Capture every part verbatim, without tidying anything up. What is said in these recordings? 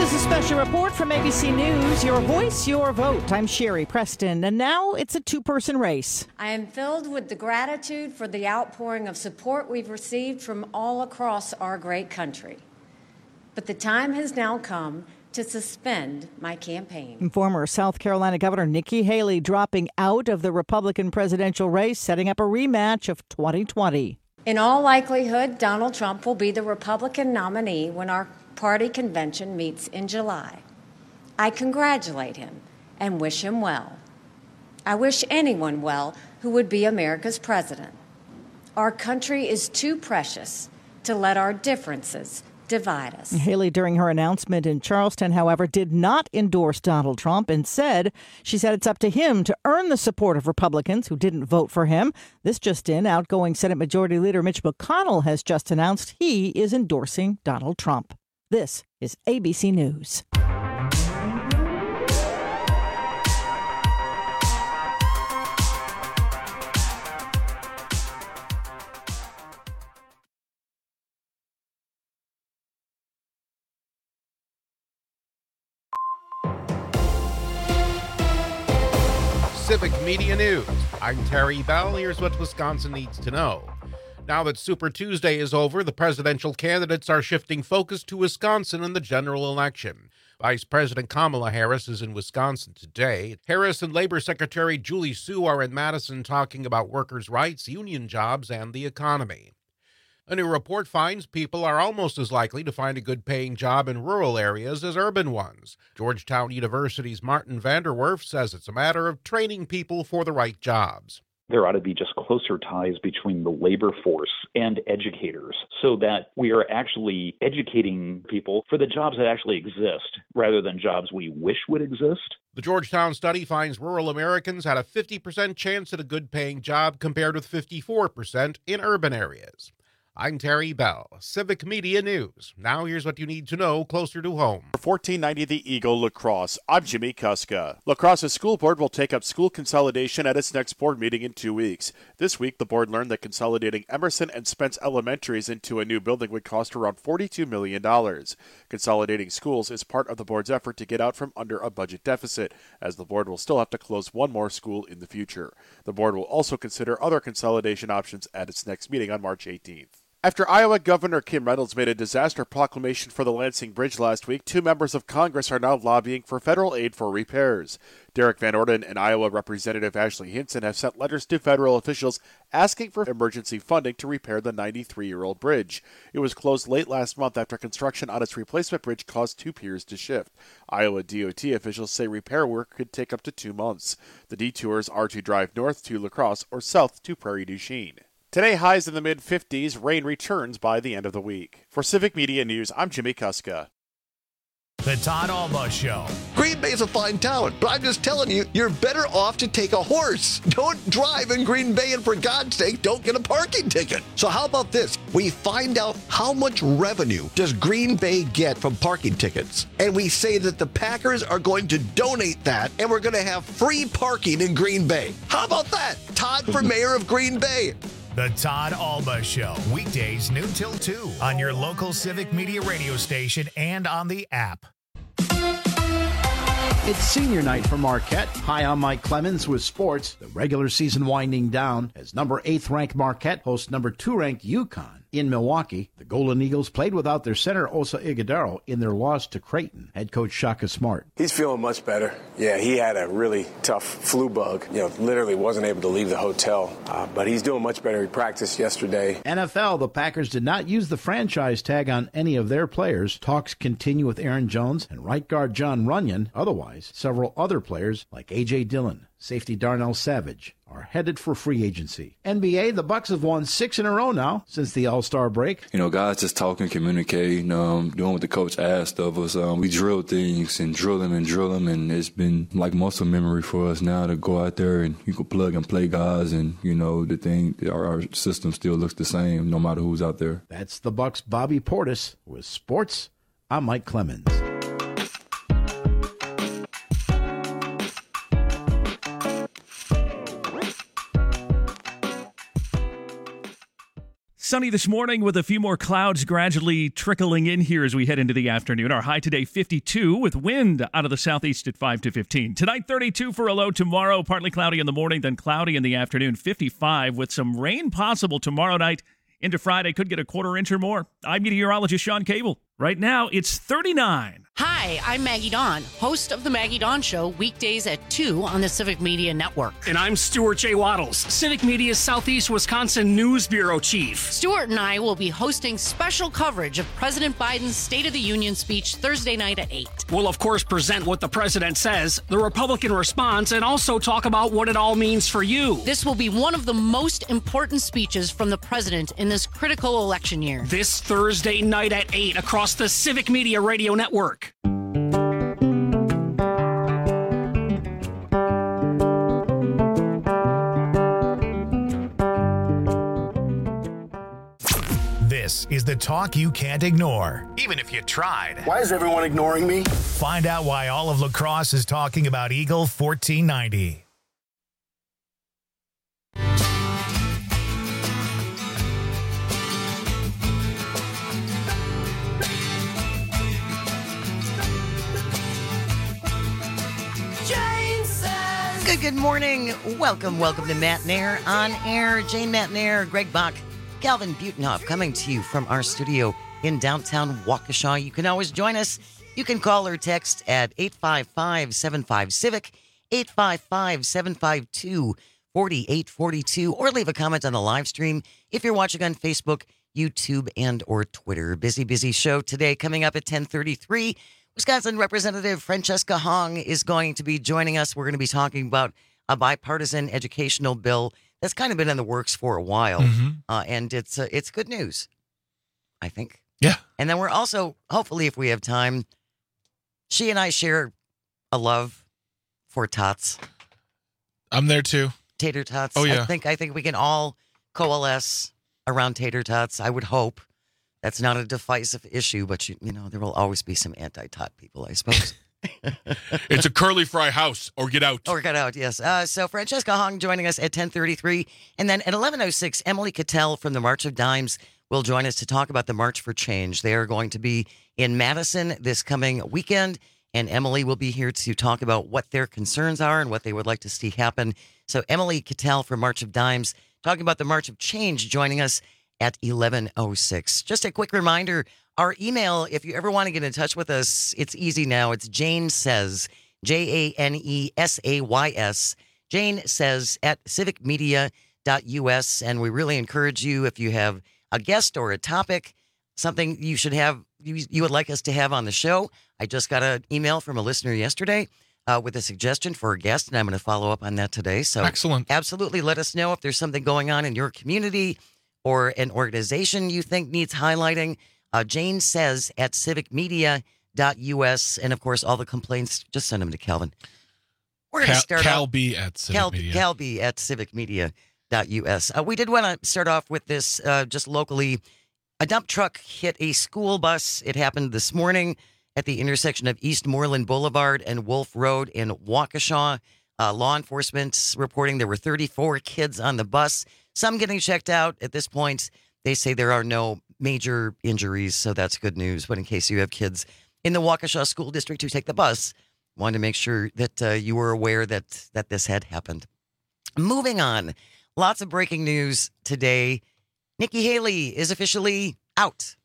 is a special report from A B C News. Your voice, your vote. I'm Sherry Preston, and now it's a two-person race. I am filled with the gratitude for the outpouring of support we've received from all across our great country. But the time has now come to suspend my campaign. And former South Carolina Governor Nikki Haley dropping out of the Republican presidential race, setting up a rematch of twenty twenty. In all likelihood, Donald Trump will be the Republican nominee when our party convention meets in July. I congratulate him and wish him well. I wish anyone well who would be America's president. Our country is too precious to let our differences divide us. Haley, during her announcement in Charleston, however, did not endorse Donald Trump and said, she said it's up to him to earn the support of Republicans who didn't vote for him. This just in, outgoing Senate Majority Leader Mitch McConnell has just announced he is endorsing Donald Trump. This is A B C News. Civic Media News. I'm Terry Bell. Here's what Wisconsin needs to know. Now that Super Tuesday is over, the presidential candidates are shifting focus to Wisconsin in the general election. Vice President Kamala Harris is in Wisconsin today. Harris and Labor Secretary Julie Su are in Madison talking about workers' rights, union jobs, and the economy. A new report finds people are almost as likely to find a good-paying job in rural areas as urban ones. Georgetown University's Martin Vanderwerf says it's a matter of training people for the right jobs. There ought to be just closer ties between the labor force and educators so that we are actually educating people for the jobs that actually exist rather than jobs we wish would exist. The Georgetown study finds rural Americans had a fifty percent chance at a good-paying job compared with fifty-four percent in urban areas. I'm Terry Bell, Civic Media News. Now here's what you need to know closer to home. For fourteen ninety The Eagle Lacrosse, I'm Jimmy Kuska. Lacrosse's school board will take up school consolidation at its next board meeting in two weeks. This week, the board learned that consolidating Emerson and Spence Elementaries into a new building would cost around forty-two million dollars. Consolidating schools is part of the board's effort to get out from under a budget deficit, as the board will still have to close one more school in the future. The board will also consider other consolidation options at its next meeting on March eighteenth. After Iowa Governor Kim Reynolds made a disaster proclamation for the Lansing Bridge last week, two members of Congress are now lobbying for federal aid for repairs. Derek Van Orden and Iowa Representative Ashley Hinson have sent letters to federal officials asking for emergency funding to repair the ninety-three-year-old bridge. It was closed late last month after construction on its replacement bridge caused two piers to shift. Iowa D O T officials say repair work could take up to two months. The detours are to drive north to La Crosse or south to Prairie du Chien. Today, highs in the mid-fifties, rain returns by the end of the week. For Civic Media News, I'm Jimmy Kuska. The Todd Alba Show. Green Bay's a fine town, but I'm just telling you, you're better off to take a horse. Don't drive in Green Bay, and for God's sake, don't get a parking ticket. So how about this? We find out how much revenue does Green Bay get from parking tickets, and we say that the Packers are going to donate that, and we're going to have free parking in Green Bay. How about that? Todd for mayor of Green Bay. The Todd Alba Show, weekdays noon till two on your local Civic Media radio station and on the app. It's senior night for Marquette. Hi, I'm Mike Clemens with sports. The regular season winding down as number eighth ranked Marquette hosts number two ranked UConn in Milwaukee. The Golden Eagles played without their center Osa Ighodaro in their loss to Creighton. Head coach Shaka Smart. He's feeling much better. Yeah, he had a really tough flu bug. You know, literally wasn't able to leave the hotel. Uh, but he's doing much better. He practiced yesterday. N F L, the Packers did not use the franchise tag on any of their players. Talks continue with Aaron Jones and right guard John Runyon. Otherwise, several other players like A J Dillon, safety Darnell Savage, are headed for free agency. N B A, the Bucks have won six in a row now since the All-Star break. You know, guys just talking, communicating, um, doing what the coach asked of us. Um, we drill things and drill them and drill them, and it's been like muscle memory for us now to go out there and you can plug and play guys, and, you know, the thing, our, our system still looks the same no matter who's out there. That's the Bucks' Bobby Portis. With sports, I'm Mike Clemens. Sunny this morning with a few more clouds gradually trickling in here as we head into the afternoon. Our high today, fifty-two, with wind out of the southeast at five to fifteen. Tonight, thirty-two for a low. Tomorrow, partly cloudy in the morning, then cloudy in the afternoon, fifty-five, with some rain possible tomorrow night into Friday. Could get a quarter inch or more. I'm meteorologist Sean Cable. Right now, it's thirty-nine. Hi, I'm Maggie Dawn, host of The Maggie Dawn Show, weekdays at two on the Civic Media Network. And I'm Stuart J. Waddles, Civic Media's Southeast Wisconsin News Bureau Chief. Stuart and I will be hosting special coverage of President Biden's State of the Union speech Thursday night at eight. We'll, of course, present what the president says, the Republican response, and also talk about what it all means for you. This will be one of the most important speeches from the president in this critical election year. This Thursday night at eight across the Civic Media Radio Network. This is the talk you can't ignore, even if you tried. Why is everyone ignoring me? Find out why all of La Crosse is talking about Eagle fourteen ninety. Good, good morning. Welcome, welcome to Matt Nair on air. Jane Matt Nair, Greg Bach, Calvin Butenhoff coming to you from our studio in downtown Waukesha. You can always join us. You can call or text at eight five five, seven five, CIVIC, eight five five, seven five two, four eight four two, or leave a comment on the live stream if you're watching on Facebook, YouTube, and or Twitter. Busy, busy show today. Coming up at ten thirty-three, Wisconsin Representative Francesca Hong is going to be joining us. We're going to be talking about a bipartisan educational bill that's kind of been in the works for a while, mm-hmm. uh, and it's uh, it's good news, I think. Yeah. And then we're also, hopefully, if we have time, she and I share a love for tots. I'm there too. Tater tots. Oh yeah. I think I think we can all coalesce around tater tots. I would hope. That's not a divisive issue, but, you, you know, there will always be some anti-tot people, I suppose. It's a curly fry house, or get out. Or get out, yes. Uh, so Francesca Hong joining us at ten thirty-three. And then at eleven oh six, Emily Cattell from the March of Dimes will join us to talk about the March for Change. They are going to be in Madison this coming weekend, and Emily will be here to talk about what their concerns are and what they would like to see happen. So Emily Cattell from March of Dimes talking about the March of Change, joining us at eleven oh six. Just a quick reminder, our email, if you ever want to get in touch with us, it's easy now. It's Jane Says, J A N E S A Y S, Jane Says at civic media dot U S. And we really encourage you, if you have a guest or a topic, something you should have, you, you would like us to have on the show. I just got an email from a listener yesterday uh, with a suggestion for a guest, and I'm going to follow up on that today. So excellent. Absolutely let us know if there's something going on in your community or an organization you think needs highlighting. Uh, Jane Says at civic media dot U S. And, of course, all the complaints, just send them to Calvin. We're going to Cal, start Cal off. B at civic Cal, media. Cal B at civic media dot U S. Uh, we did want to start off with this uh, just locally. A dump truck hit a school bus. It happened this morning at the intersection of East Moreland Boulevard and Wolf Road in Waukesha. Uh, law enforcement reporting there were thirty-four kids on the bus. Some getting checked out. At this point, they say there are no major injuries, so that's good news. But in case you have kids in the Waukesha School District who take the bus, wanted to make sure that uh, you were aware that that this had happened. Moving on, lots of breaking news today. Nikki Haley is officially out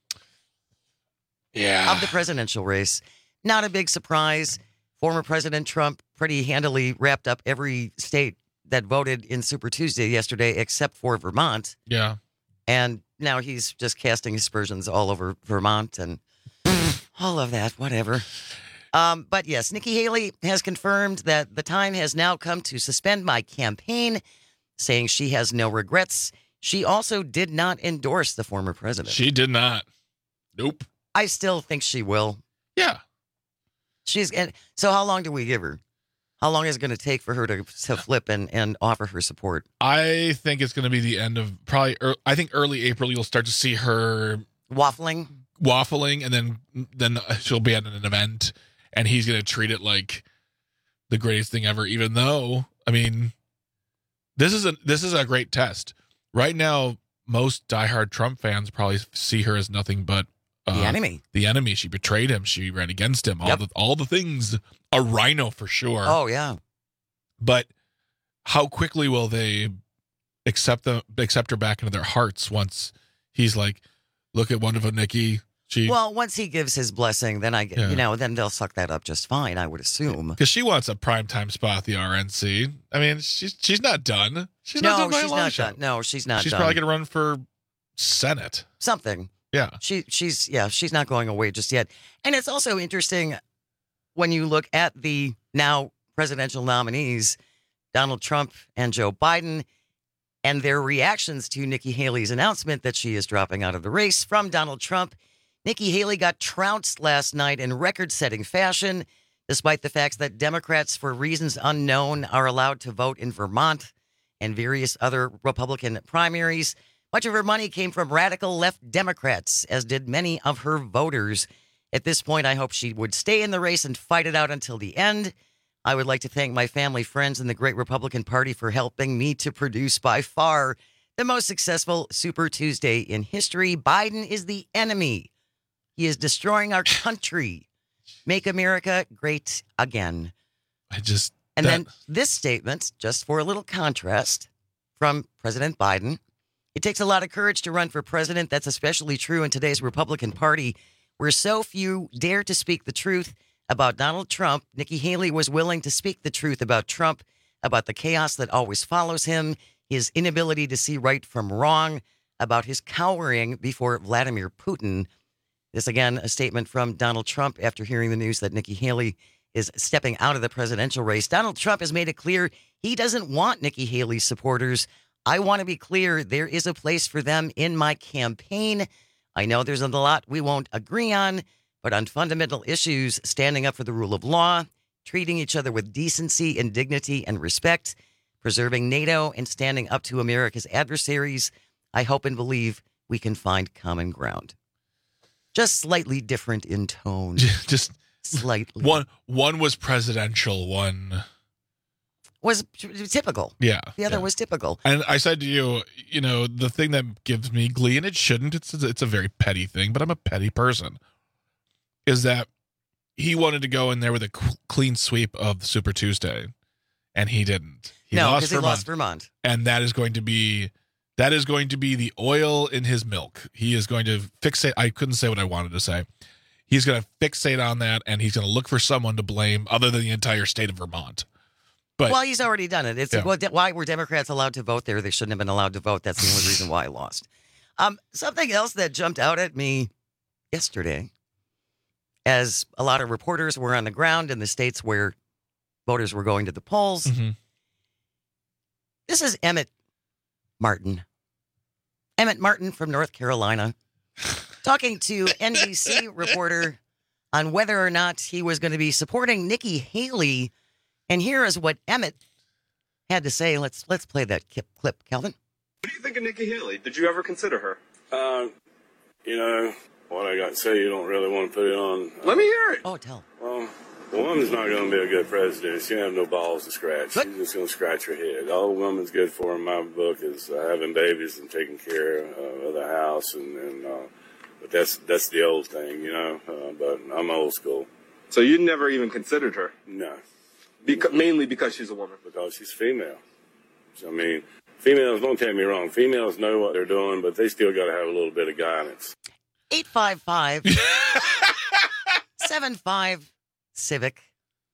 yeah. of the presidential race. Not a big surprise. Former President Trump pretty handily wrapped up every state that voted in Super Tuesday yesterday, except for Vermont. Yeah. And now he's just casting aspersions all over Vermont and all of that, whatever. Um, but yes, Nikki Haley has confirmed that the time has now come to suspend my campaign, saying she has no regrets. She also did not endorse the former president. She did not. Nope. I still think she will. Yeah. She's and so how long do we give her? How long is it going to take for her to, to flip and, and offer her support? I think it's going to be the end of probably, er, I think early April, you'll start to see her waffling, waffling, and then then she'll be at an event, and he's going to treat it like the greatest thing ever. Even though, I mean, this is a this is a great test right now. most diehard Trump fans probably see her as nothing but uh, the enemy. The enemy. She betrayed him. She ran against him. All Yep. the all the things. A rhino for sure. Oh yeah. But how quickly will they accept them, accept her back into their hearts once he's like, look at wonderful Nikki. She Well, once he gives his blessing, then I, Yeah. you know, then they'll suck that up just fine. I would assume. because she wants a primetime spot at the R N C. I mean, she's she's not done. She's no, not done by a she's long not shot. done. No, she's not. She's done. probably going to run for Senate. something. Yeah. She she's yeah, she's not going away just yet. And it's also interesting when you look at the now presidential nominees, Donald Trump and Joe Biden, and their reactions to Nikki Haley's announcement that she is dropping out of the race from Donald Trump. Nikki Haley got trounced last night in record-setting fashion, despite the fact that Democrats, for reasons unknown, are allowed to vote in Vermont and various other Republican primaries. Much of her money came from radical left Democrats, as did many of her voters. At this point, I hope she would stay in the race and fight it out until the end. I would like to thank my family, friends, and the great Republican Party for helping me to produce by far the most successful Super Tuesday in history. Biden is the enemy. He is destroying our country. Make America great again. I just And that- then this statement, just for a little contrast, from President Biden. It takes a lot of courage to run for president. That's especially true in today's Republican Party, where so few dare to speak the truth about Donald Trump. Nikki Haley was willing to speak the truth about Trump, about the chaos that always follows him, his inability to see right from wrong, about his cowering before Vladimir Putin. This, again, a statement from Donald Trump after hearing the news that Nikki Haley is stepping out of the presidential race. Donald Trump has made it clear he doesn't want Nikki Haley's supporters. I want to be clear, there is a place for them in my campaign. I know there's a lot we won't agree on, but on fundamental issues, standing up for the rule of law, treating each other with decency and dignity and respect, preserving NATO, and standing up to America's adversaries, I hope and believe we can find common ground. Just slightly different in tone. just slightly. One one was presidential, one was typical. Yeah. The other yeah. was typical. And I said to you, you know, the thing that gives me glee, and it shouldn't, it's it's a very petty thing, but I'm a petty person, is that he wanted to go in there with a c- clean sweep of the Super Tuesday, and he didn't. He no, lost because he Vermont, lost Vermont. and that is going to be that is going to be the oil in his milk. He is going to fixate. I couldn't say what I wanted to say. He's going to fixate on that, and he's going to look for someone to blame other than the entire state of Vermont. But well, he's already done it. It's Yeah. well, de- why were Democrats allowed to vote there? They shouldn't have been allowed to vote. That's the only reason why I lost. Um, something else that jumped out at me yesterday, as a lot of reporters were on the ground in the states where voters were going to the polls. Mhm. This is Emmett Martin. Emmett Martin from North Carolina, talking to N B C reporter on whether or not he was going to be supporting Nikki Haley. And here is what Emmett had to say. Let's let's play that clip, Calvin. What do you think of Nikki Haley? Did you ever consider her? Uh, you know, what I got to say, you don't really want to put it on. Let me hear it. Oh, tell. Well, a woman's not going to be a good president. She don't have no balls to scratch. She's just going to scratch her head. All a woman's good for in my book is uh, having babies and taking care uh, of the house. And, and uh, but that's that's the old thing, you know. Uh, but I'm old school. So you never even considered her? No. Beca- mainly because she's a woman? Because she's female. I mean, females, don't take me wrong, females know what they're doing, but they still got to have a little bit of guidance. eight five five, seven five Civic.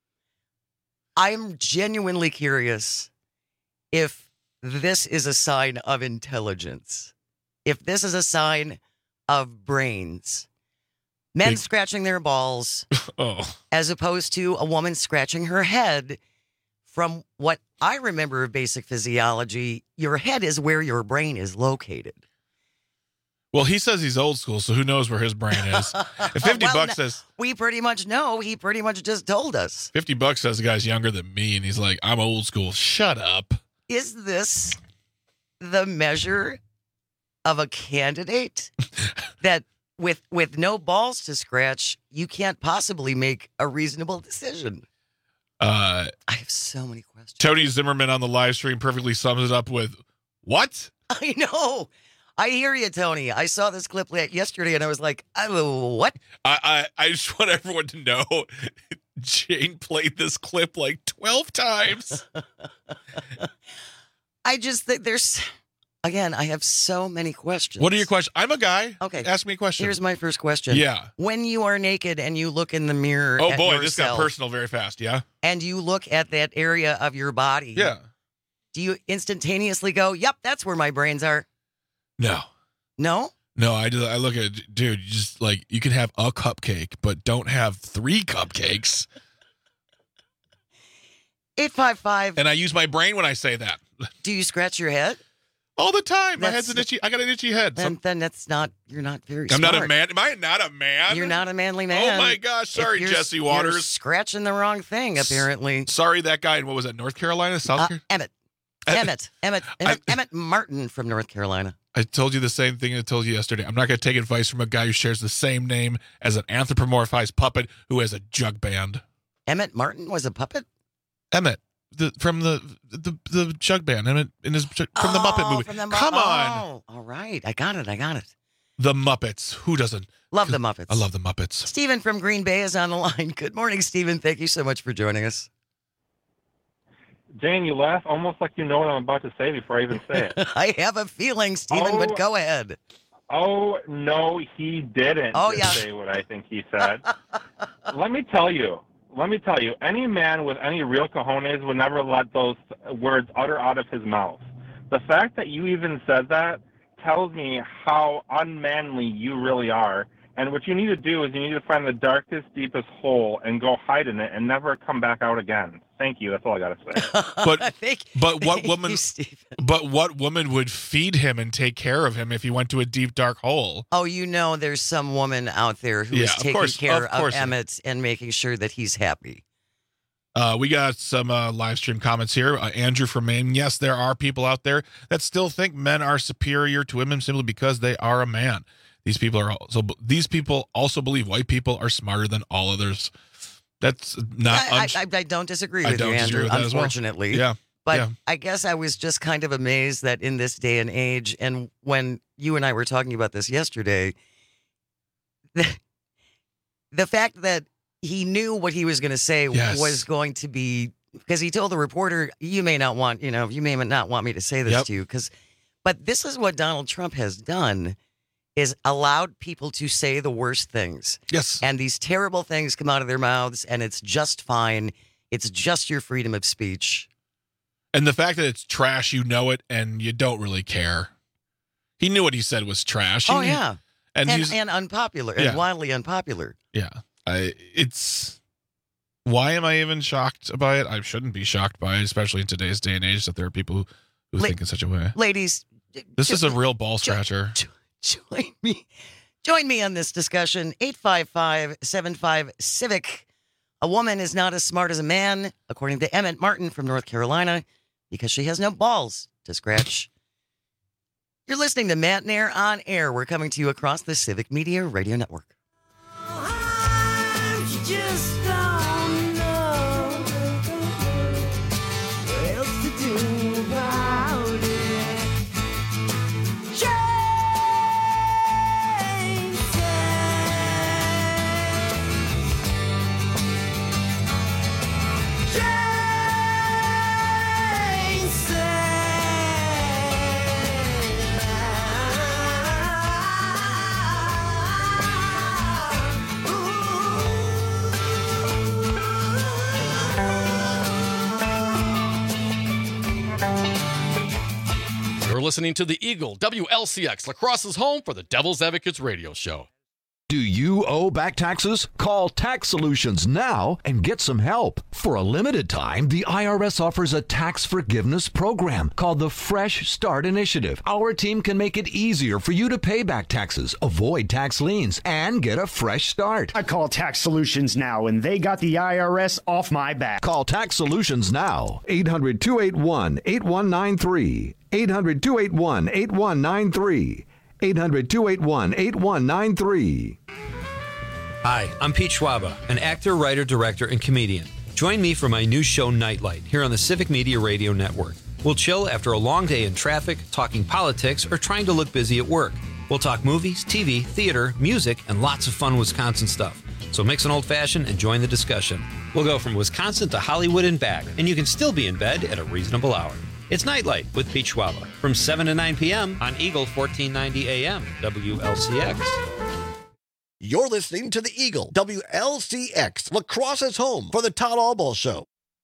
I'm genuinely curious if this is a sign of intelligence, if this is a sign of brains. Men Big- scratching their balls oh, as opposed to a woman scratching her head. From what I remember of basic physiology, your head is where your brain is located. well, he says he's old school, so who knows where his brain is? If fifty Well, bucks no, says we pretty much know. He pretty much just told us. fifty bucks says the guy's younger than me, and he's like, I'm old school. Shut up. Is this the measure of a candidate that with with no balls to scratch, you can't possibly make a reasonable decision? Uh, I have so many questions. Tony Zimmerman on the live stream perfectly sums it up with, what? I know. I hear you, Tony. I saw this clip yesterday, and I was like, oh, what? I, I, I just want everyone to know Jane played this clip like twelve times. I just think there's, again, I have so many questions. What are your questions? I'm a guy. Okay. Ask me a question. Here's my first question. Yeah. When you are naked and you look in the mirror Oh, at boy, yourself, this got personal very fast. Yeah. and you look at that area of your body. Yeah. Do you instantaneously go, yep, that's where my brains are? No. No? No, I, do, I look at, dude, you just like, you can have a cupcake, but don't have three cupcakes. eight five five. And I use my brain when I say that. Do you scratch your head? All the time. My That's- head's an itchy. I got an itchy head. Then, Some, then that's not, you're not very I'm smart. not a man. Am I not a man? You're not a manly man. Oh, my gosh. Sorry, If you're- Jesse You're Waters. scratching the wrong thing, apparently. Sorry, that guy in, what was that, North Carolina? South Uh, Carolina? Emmett. Emmett. Emmett. Emmett, Emmett Martin from North Carolina. I told you the same thing I told you yesterday. I'm not going to take advice from a guy who shares the same name as an anthropomorphized puppet who has a jug band. Emmett Martin was a puppet? Emmett, the from the the, the jug band. Emmett in his from oh, the Muppet movie. From the Mu- Come on, oh, all right. I got it. I got it. the Muppets. Who doesn't love the Muppets? I love the Muppets. Stephen from Green Bay is on the line. Good morning, Stephen. Thank you so much for joining us. Jane, you laugh almost like you know what I'm about to say before I even say it. I have a feeling, Stephen, oh, but go ahead. Oh, no, he didn't oh, just yeah. say what I think he said. Let me tell you, let me tell you, any man with any real cojones would never let those words utter out of his mouth. The fact that you even said that tells me how unmanly you really are. And what you need to do is you need to find the darkest, deepest hole and go hide in it and never come back out again. Thank you. That's all I got to say. But thank, but what thank woman? You, but what woman would feed him and take care of him if he went to a deep dark hole? Oh, you know, there's some woman out there who Yeah, is of taking course, care of of, course. Emmett and making sure that he's happy. Uh, we got some uh, live stream comments here. Uh, Andrew from Maine. Yes, there are people out there that still think men are superior to women simply because they are a man. These people are also these people also believe white people are smarter than all others. That's not. I, un- I, I don't disagree I with don't you, disagree Andrew, with that as well. unfortunately. Yeah. But yeah. I guess I was just kind of amazed that in this day and age, and when you and I were talking about this yesterday, the, the fact that he knew what he was going to say Yes. was going to be, because he told the reporter, you may not want, you know, you may not want me to say this Yep. to you, because, but this is what Donald Trump has done, is allowed people to say the worst things. Yes. And these terrible things come out of their mouths, and it's just fine. It's just your freedom of speech. And the fact that it's trash, you know it, and you don't really care. He knew what he said was trash. He Oh, knew- yeah. and And, he's and unpopular, and Yeah. wildly unpopular. yeah. I it's. Why am I even shocked by it? I shouldn't be shocked by it, especially in today's day and age that there are people who, who La- think in such a way. Ladies, This is a real ball scratcher. join me. Join me on this discussion. eight five five, seven five, CIVIC. A woman is not as smart as a man, according to Emmett Martin from North Carolina, because she has no balls to scratch. You're listening to Matt Nair on Air. We're coming to you across the Civic Media Radio Network. Just don't know what else to do about it. You're listening to the Eagle W L C X, La Crosse's home for the Devil's Advocates radio show. Do you owe back taxes? Call Tax Solutions now and get some help. For a limited time, the I R S offers a tax forgiveness program called the Fresh Start Initiative. Our team can make it easier for you to pay back taxes, avoid tax liens, and get a fresh start. I call Tax Solutions now, and they got the I R S off my back. Call Tax Solutions now. eight hundred, two eight one, eight one nine three. eight hundred, two eight one, eight one nine three. eight hundred, two eight one, eight one nine three. Hi, I'm Pete Schwaba, an actor, writer, director, and comedian. Join me for my new show, Nightlight, here on the Civic Media Radio Network. We'll chill after a long day in traffic, talking politics, or trying to look busy at work. We'll talk movies, T V, theater, music, and lots of fun Wisconsin stuff. So mix an old-fashioned and join the discussion. We'll go from Wisconsin to Hollywood and back, and you can still be in bed at a reasonable hour. It's Nightlight with Pete Schwaba from seven to nine p.m. on Eagle fourteen ninety A M, W L C X. You're listening to the Eagle, W L C X, Lacrosse's home for the Todd Albaugh Show.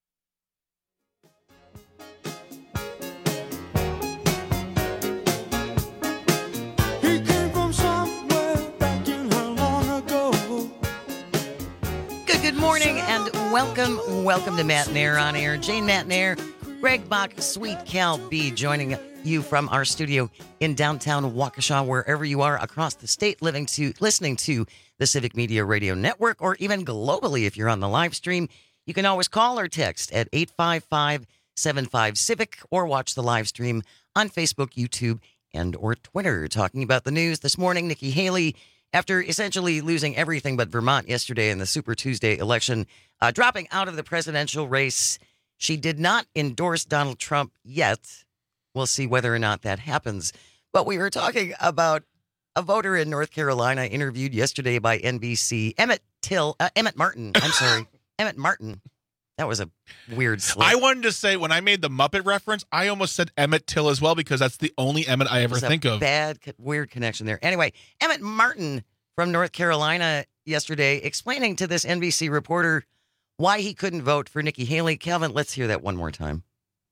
Good morning and welcome, welcome to Matt Nair on Air. Jane Matt Nair, Greg Bach, Sweet Cal B, joining you from our studio in downtown Waukesha, wherever you are across the state, living to listening to the Civic Media Radio Network, or even globally if you're on the live stream. You can always call or text at eight five five, seven five, Civic or watch the live stream on Facebook, YouTube, and or Twitter. Talking about the news this morning, Nikki Haley, after essentially losing everything but Vermont yesterday in the Super Tuesday election, uh, dropping out of the presidential race. She did not endorse Donald Trump yet. We'll see whether or not that happens. But we were talking about a voter in North Carolina interviewed yesterday by N B C, Emmett Till, uh, Emmett Martin. I'm sorry, Emmett Martin. That was a weird slip. I wanted to say, when I made the Muppet reference, I almost said Emmett Till as well, because that's the only Emmett I ever think of. Bad, weird connection there. Anyway, Emmett Martin from North Carolina yesterday explaining to this N B C reporter why he couldn't vote for Nikki Haley. Calvin, let's hear that one more time.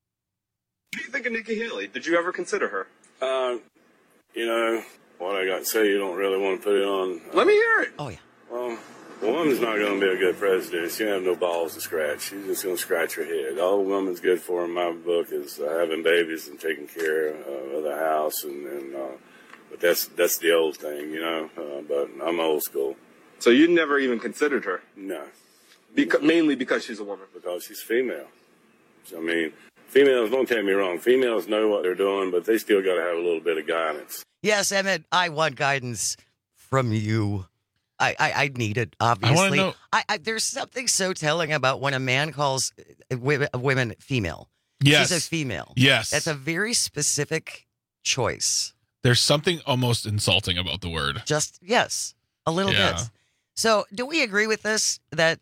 What do you think of Nikki Haley? Did you ever consider her? Uh, you know, what I got to say, you don't really want to put it on. Let me hear it. Oh, yeah. Well, a woman's not going to be a good president. She don't have no balls to scratch. She's just going to scratch her head. All a woman's good for in my book is uh, having babies and taking care uh, of the house. And, and uh, but that's that's the old thing, you know. Uh, but I'm old school. So you never even considered her? No. Beca- mainly because she's a woman? Because she's female. So, I mean, females, don't take me wrong, females know what they're doing, but they still got to have a little bit of guidance. Yes, Emmett, I want guidance from you. I, I, I need it, obviously. I want to know. I, I, there's something so telling about when a man calls women, women female. Yes. She's a female. Yes. That's a very specific choice. There's something almost insulting about the word. Just, yes, a little Yeah. bit. So, do we agree with this, that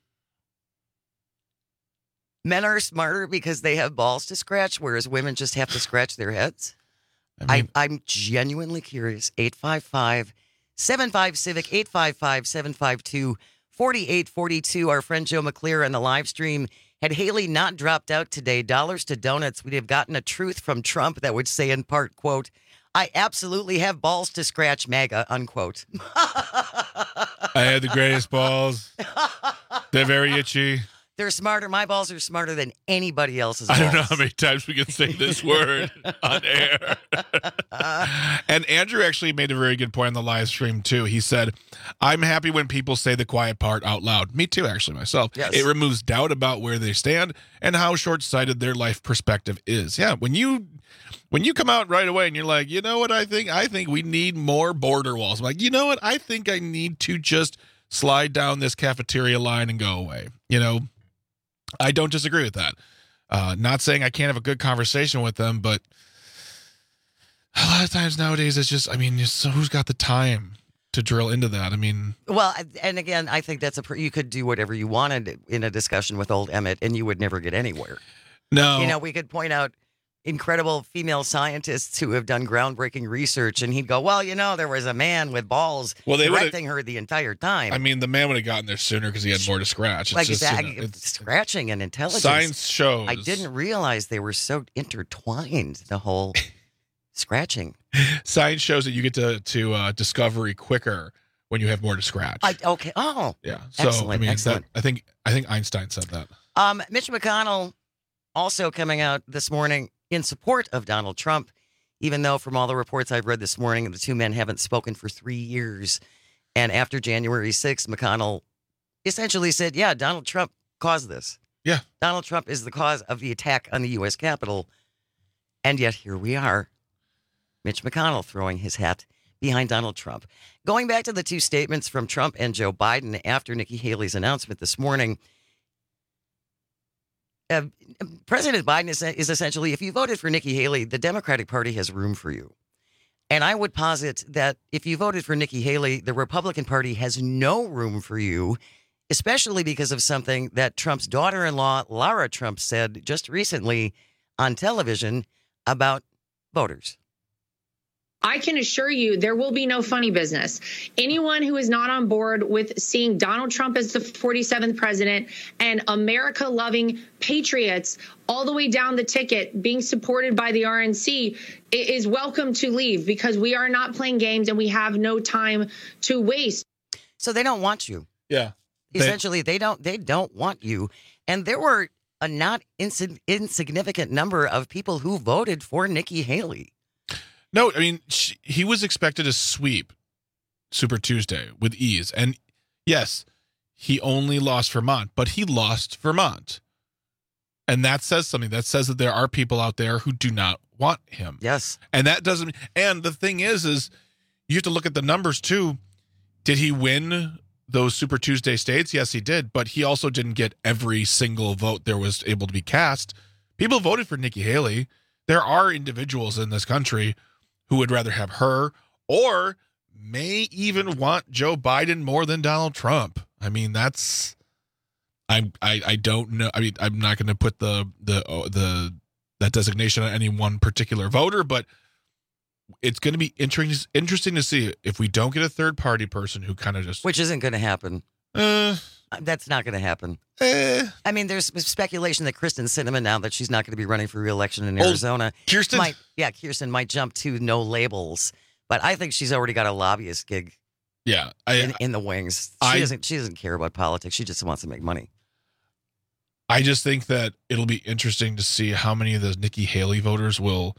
men are smarter because they have balls to scratch, whereas women just have to scratch their heads? I mean, I, I'm genuinely curious. eight five five, seven five, Civic, eight five five, seven five two, four eight four two. Our friend Joe McClure on the live stream. Had Haley not dropped out today, dollars to donuts, we'd have gotten a truth from Trump that would say in part, quote, I absolutely have balls to scratch, MAGA, unquote. I had the greatest balls. They're very itchy. They're smarter. My balls are smarter than anybody else's balls. I don't know how many times we can say this word on air. And Andrew actually made a very good point on the live stream, too. He said, I'm happy when people say the quiet part out loud. Me too, actually, myself. Yes. It removes doubt about where they stand and how short-sighted their life perspective is. Yeah, when you when you come out right away and you're like, you know what I think? I think we need more border walls. I'm like, you know what? I think I need to just slide down this cafeteria line and go away. You know? I don't disagree with that. Uh, not saying I can't have a good conversation with them, but a lot of times nowadays it's just, I mean, just, so who's got the time to drill into that? I mean, well, and again, I think that's a, you could do whatever you wanted in a discussion with old Emmett and you would never get anywhere. No. You know, we could point out incredible female scientists who have done groundbreaking research, and he'd go, well, you know, there was a man with balls well, they directing her the entire time. I mean, the man would have gotten there sooner because he had more to scratch. It's like just, that, you know, it's, scratching and intelligence. Science shows. I didn't realize they were so intertwined, the whole scratching. Science shows that you get to, to uh, discovery quicker when you have more to scratch. I, okay. Oh, yeah. So, excellent, I mean, excellent. That, I think I think Einstein said that. Um, Mitch McConnell also coming out this morning in support of Donald Trump, even though from all the reports I've read this morning, the two men haven't spoken for three years. And after January sixth, McConnell essentially said, yeah, Donald Trump caused this. Yeah. Donald Trump is the cause of the attack on the U S Capitol. And yet here we are, Mitch McConnell throwing his hat behind Donald Trump. Going back to the two statements from Trump and Joe Biden after Nikki Haley's announcement this morning, uh, President Biden is, is essentially, if you voted for Nikki Haley, the Democratic Party has room for you. And I would posit that if you voted for Nikki Haley, the Republican Party has no room for you, especially because of something that Trump's daughter-in-law, Lara Trump, said just recently on television about voters. I can assure you there will be no funny business. Anyone who is not on board with seeing Donald Trump as the forty-seventh president and America-loving patriots all the way down the ticket being supported by the R N C is welcome to leave, because we are not playing games and we have no time to waste. So they don't want you. Yeah. Essentially, they, they don't they don't want you. And there were a not insi- insignificant number of people who voted for Nikki Haley. No, I mean, she, he was expected to sweep Super Tuesday with ease. And yes, he only lost Vermont, but he lost Vermont. And that says something. That says that there are people out there who do not want him. Yes. And that doesn't, and the thing is, is you have to look at the numbers too. Did he win those Super Tuesday states? Yes, he did. But he also didn't get every single vote there was able to be cast. People voted for Nikki Haley. There are individuals in this country who would rather have her, or may even want Joe Biden more than Donald Trump. I mean, that's, I'm, I, I don't know. I mean, I'm not going to put the, the, the, that designation on any one particular voter, but it's going to be interesting, interesting to see if we don't get a third party person who kind of just, which isn't going to happen. Uh, That's not going to happen. Eh. I mean, there's speculation that Kristen Sinema, now that she's not going to be running for re-election in Arizona, oh, Kirsten, might, yeah, Kirsten might jump to no labels. But I think she's already got a lobbyist gig. Yeah, I, in, in the wings. She I, doesn't. She doesn't care about politics. She just wants to make money. I just think that it'll be interesting to see how many of those Nikki Haley voters will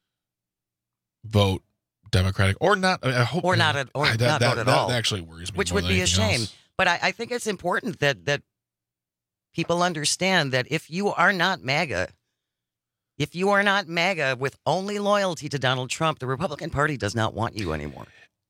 vote Democratic or not. I, mean, I hope or not at or I, that, not that, vote at that, all. That actually worries me. Which more would than be a shame. Else. But I, I think it's important that that people understand that if you are not MAGA, if you are not MAGA with only loyalty to Donald Trump, the Republican Party does not want you anymore.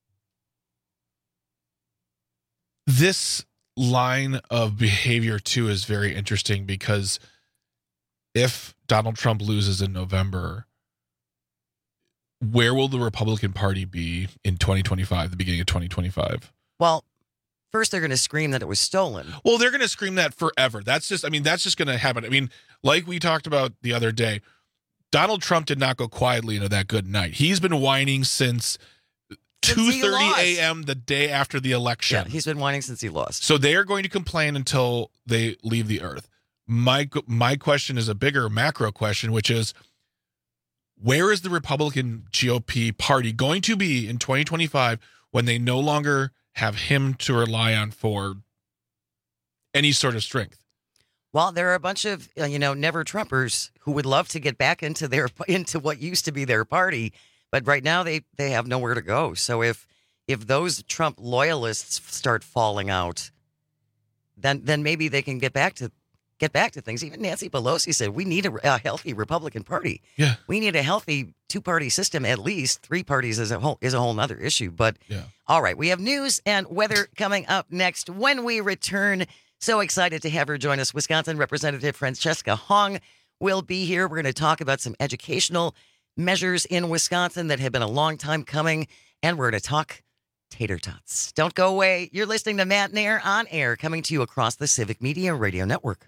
This line of behavior, too, is very interesting because if Donald Trump loses in November, where will the Republican Party be in twenty twenty-five, the beginning of twenty twenty-five? Well, first they're going to scream that it was stolen. Well, they're going to scream that forever. That's just, I mean, that's just going to happen. I mean, like we talked about the other day, Donald Trump did not go quietly into that good night. He's been whining since two thirty a.m. the day after the election. Yeah, he's been whining since he lost. So they are going to complain until they leave the earth. My my question is a bigger macro question, which is, where is the Republican G O P party going to be in twenty twenty-five when they no longer have him to rely on for any sort of strength? Well, there are a bunch of, you know, never Trumpers who would love to get back into their into what used to be their party, but right now they, they have nowhere to go. So if if those Trump loyalists start falling out, then then maybe they can get back to get back to things. Even Nancy Pelosi said we need a, a healthy Republican Party. Yeah, we need a healthy two party system. At least three parties is a whole is a whole nother issue. But yeah. All right, we have news and weather coming up next when we return. So excited to have her join us. Wisconsin Representative Francesca Hong will be here. We're going to talk about some educational measures in Wisconsin that have been a long time coming, and we're going to talk tater tots. Don't go away. You're listening to Matt Nair on air, coming to you across the Civic Media Radio Network.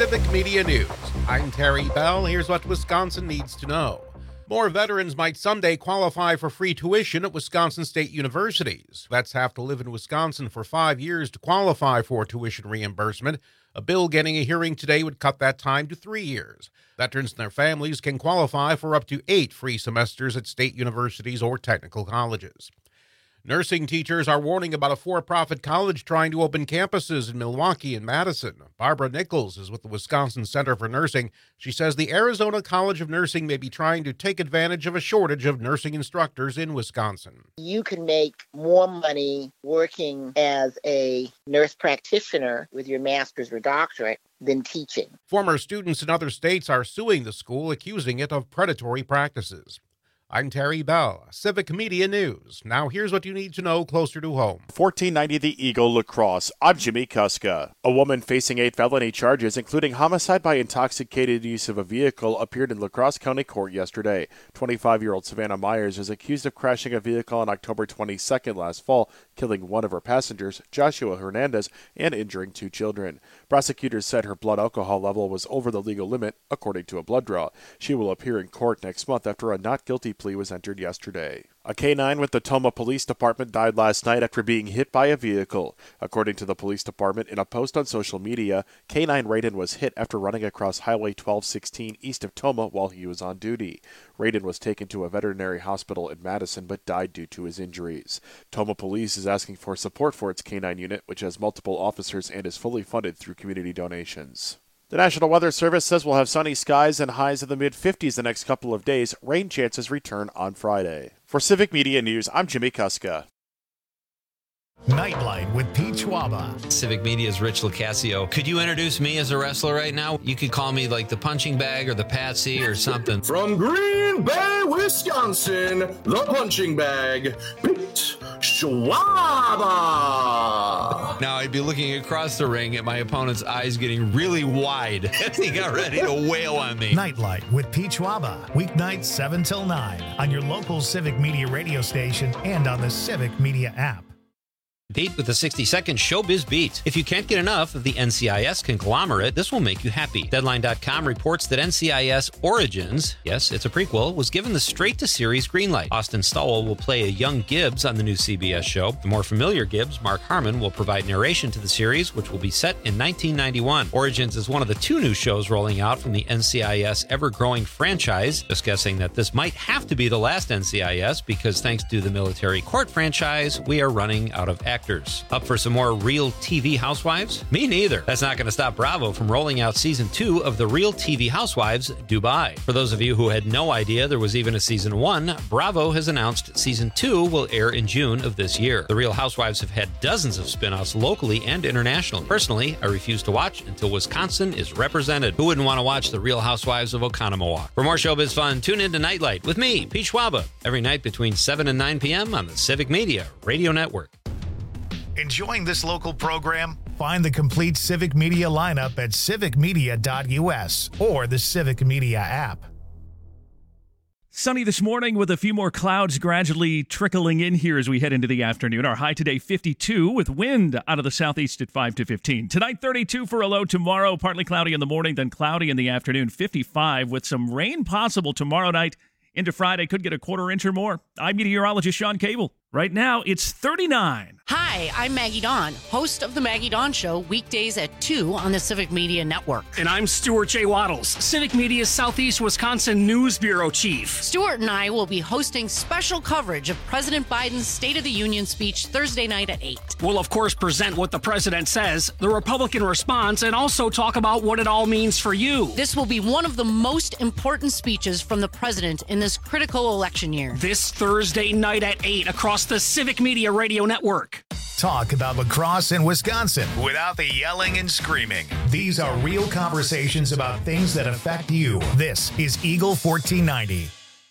Civic Media News. I'm Terry Bell. Here's what Wisconsin needs to know. More veterans might someday qualify for free tuition at Wisconsin State Universities. Vets have to live in Wisconsin for five years to qualify for tuition reimbursement. A bill getting a hearing today would cut that time to three years. Veterans and their families can qualify for up to eight free semesters at state universities or technical colleges. Nursing teachers are warning about a for-profit college trying to open campuses in Milwaukee and Madison. Barbara Nichols is with the Wisconsin Center for Nursing. She says the Arizona College of Nursing may be trying to take advantage of a shortage of nursing instructors in Wisconsin. You can make more money working as a nurse practitioner with your master's or doctorate than teaching. Former students in other states are suing the school, accusing it of predatory practices. I'm Terry Bell, Civic Media News. Now here's what you need to know closer to home. fourteen ninety The Eagle La Crosse. I'm Jimmy Kuska. A woman facing eight felony charges, including homicide by intoxicated use of a vehicle, appeared in La Crosse County Court yesterday. twenty-five-year-old Savannah Myers is accused of crashing a vehicle on October twenty-second last fall, killing one of her passengers, Joshua Hernandez, and injuring two children. Prosecutors said her blood alcohol level was over the legal limit, according to a blood draw. She will appear in court next month after a not guilty plea was entered yesterday. A K nine with the Tomah Police Department died last night after being hit by a vehicle. According to the police department, in a post on social media, K nine Raiden was hit after running across Highway twelve sixteen east of Tomah while he was on duty. Raiden was taken to a veterinary hospital in Madison but died due to his injuries. Tomah Police is asking for support for its K nine unit, which has multiple officers and is fully funded through community donations. The National Weather Service says we'll have sunny skies and highs in the mid-fifties the next couple of days. Rain chances return on Friday. For Civic Media News, I'm Jimmy Kuska. Nightlight with Pete Schwaba. Civic Media's Rich Lucasio. Could you introduce me as a wrestler right now? You could call me like the punching bag or the patsy or something. From Green Bay, Wisconsin, the punching bag, Pete Schwaba. Now I'd be looking across the ring at my opponent's eyes getting really wide as he got ready to wail on me. Nightlight with Pete Schwaba. Weeknights seven till nine on your local Civic Media radio station and on the Civic Media app. Pete with the sixty second Showbiz Beat. If you can't get enough of the N C I S conglomerate, this will make you happy. Deadline dot com reports that N C I S Origins, yes, it's a prequel, was given the straight-to-series greenlight. Austin Stowell will play a young Gibbs on the new C B S show. The more familiar Gibbs, Mark Harmon, will provide narration to the series, which will be set in nineteen ninety-one. Origins is one of the two new shows rolling out from the N C I S ever-growing franchise. Just guessing that this might have to be the last N C I S because thanks to the military court franchise, we are running out of actors. Up for some more real T V housewives? Me neither. That's not going to stop Bravo from rolling out season two of the Real T V Housewives Dubai. For those of you who had no idea there was even a season one, Bravo has announced season two will air in June of this year. The Real Housewives have had dozens of spin-offs locally and internationally. Personally, I refuse to watch until Wisconsin is represented. Who wouldn't want to watch the Real Housewives of Oconomowoc? For more showbiz fun, tune in to Nightlight with me, Pete Schwaba, every night between seven and nine p.m. on the Civic Media Radio Network. Enjoying this local program? Find the complete Civic Media lineup at civic media dot u s or the Civic Media app. Sunny this morning with a few more clouds gradually trickling in here as we head into the afternoon. Our high today, fifty-two, with wind out of the southeast at five to fifteen. Tonight, thirty-two for a low. Tomorrow, partly cloudy in the morning, then cloudy in the afternoon, fifty-five, with some rain possible tomorrow night into Friday. Could get a quarter inch or more. I'm meteorologist Sean Cable. Right now, it's thirty-nine. Hi, I'm Maggie Dawn, host of The Maggie Dawn Show, weekdays at two on the Civic Media Network. And I'm Stuart J. Waddles, Civic Media's Southeast Wisconsin News Bureau Chief. Stuart and I will be hosting special coverage of President Biden's State of the Union speech Thursday night at eight. We'll, of course, present what the president says, the Republican response, and also talk about what it all means for you. This will be one of the most important speeches from the president in this critical election year. This Thursday night at eight across the Civic Media Radio Network. Talk about lacrosse in Wisconsin without the yelling and screaming. These are real conversations about things that affect you. This is Eagle fourteen ninety.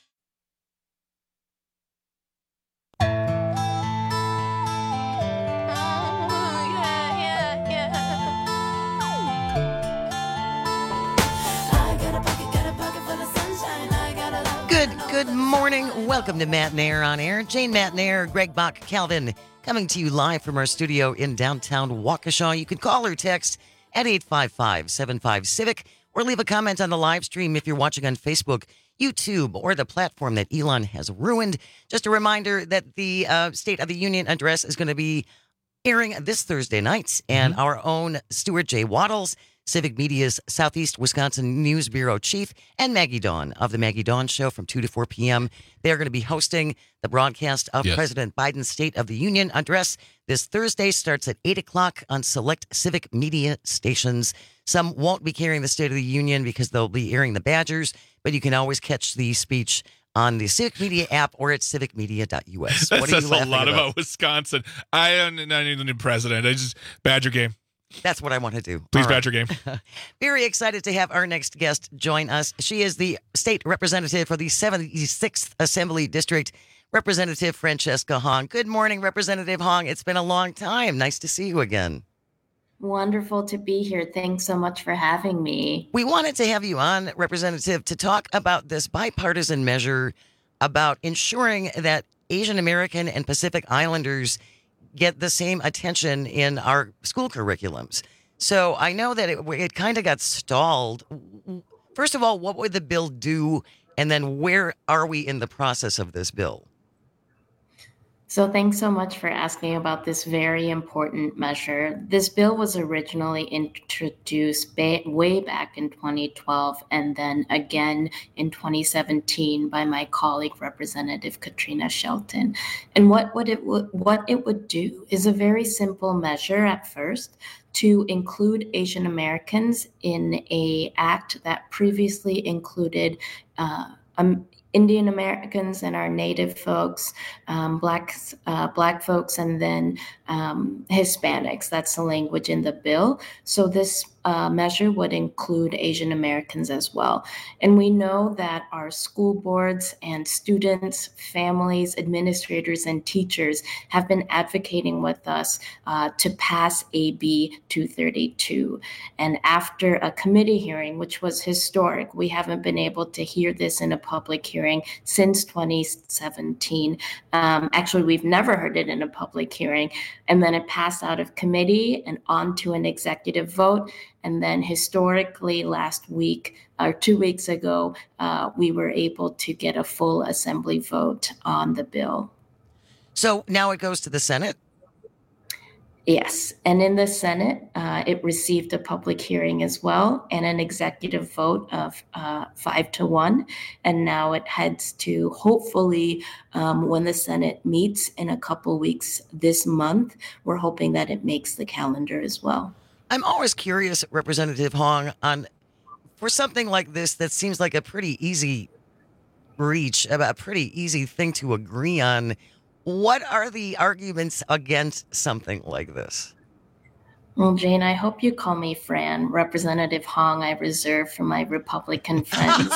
Good, good morning. Welcome to Matt and Air on Air. Jane Matt and Air, Greg Bach, Calvin, coming to you live from our studio in downtown Waukesha. You can call or text at eight five five, seven five, civic, or leave a comment on the live stream if you're watching on Facebook, YouTube, or the platform that Elon has ruined. Just a reminder that the uh, State of the Union address is going to be airing this Thursday night, and mm-hmm. our own Stuart J. Waddles, Civic Media's Southeast Wisconsin News Bureau Chief, and Maggie Dawn of the Maggie Dawn Show from two to four p.m. They're going to be hosting the broadcast of yes. President Biden's State of the Union address. This Thursday starts at eight o'clock on select Civic Media stations. Some won't be carrying the State of the Union because they'll be airing the Badgers, but you can always catch the speech on the Civic Media app or at civic media dot u s. That What are says you a lot about? about Wisconsin. I am not even the new president. I just Badger game. That's what I want to do. Please, All right. Badger game. Very excited to have our next guest join us. She is the state representative for the seventy-sixth Assembly District, Representative Francesca Hong. Good morning, Representative Hong. It's been a long time. Nice to see you again. Wonderful to be here. Thanks so much for having me. We wanted to have you on, Representative, to talk about this bipartisan measure about ensuring that Asian American and Pacific Islanders get the same attention in our school curriculums. So I know that it, it kind of got stalled. First of all, what would the bill do? And then where are we in the process of this bill? So thanks so much for asking about this very important measure. This bill was originally introduced ba- way back in twenty twelve and then again in twenty seventeen by my colleague, Representative Katrina Shelton. And what, what, it, w- what it would do is a very simple measure at first to include Asian Americans in a act that previously included uh, um, Indian Americans and our Native folks, um, blacks, uh, black folks, and then um, Hispanics. That's the language in the bill. So this uh, measure would include Asian Americans as well. And we know that our school boards and students, families, administrators, and teachers have been advocating with us uh, to pass A B two thirty-two. And after a committee hearing, which was historic, we haven't been able to hear this in a public hearing since twenty seventeen. Um, actually, we've never heard it in a public hearing. And then it passed out of committee and on to an executive vote. And then historically last week or two weeks ago, uh, we were able to get a full assembly vote on the bill. So now it goes to the Senate? Yes. And in the Senate, uh, it received a public hearing as well and an executive vote of uh, five to one. And now it heads to hopefully um, when the Senate meets in a couple weeks this month, we're hoping that it makes the calendar as well. I'm always curious, Representative Hong, on for something like this that seems like a pretty easy reach, a pretty easy thing to agree on. What are the arguments against something like this? Well, Jane, I hope you call me Fran. Representative Hong, I reserve for my Republican friends.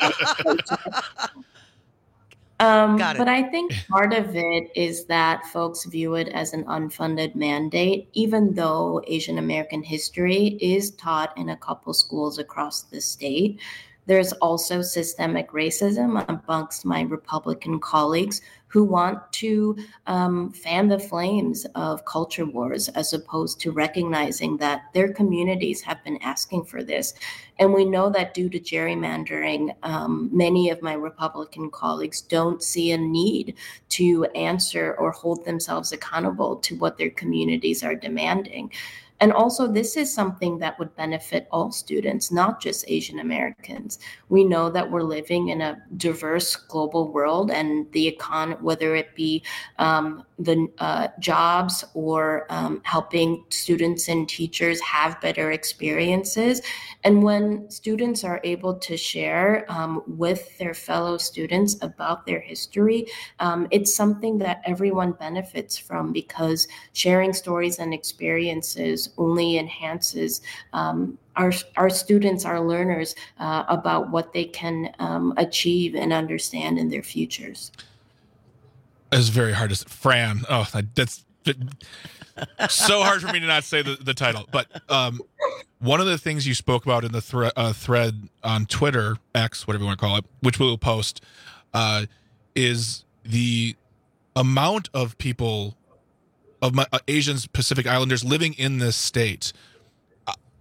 Um, but I think part of it is that folks view it as an unfunded mandate, even though Asian American history is taught in a couple schools across the state. There's also systemic racism amongst my Republican colleagues who want to um, fan the flames of culture wars as opposed to recognizing that their communities have been asking for this. And we know that due to gerrymandering, um, many of my Republican colleagues don't see a need to answer or hold themselves accountable to what their communities are demanding. And also, this is something that would benefit all students, not just Asian Americans. We know that we're living in a diverse global world, and the econ, whether it be um, the uh, jobs or um, helping students and teachers have better experiences. And when students are able to share um, with their fellow students about their history, um, it's something that everyone benefits from, because sharing stories and experiences only enhances um, our our students, our learners, uh, about what they can um, achieve and understand in their futures. It's very hard to say. Fran. Oh, that's so hard for me to not say the, the title. But um, one of the things you spoke about in the thre- uh, thread on Twitter, X, whatever you want to call it, which we will post, uh, is the amount of people, of my, uh, Asians, Pacific Islanders living in this state.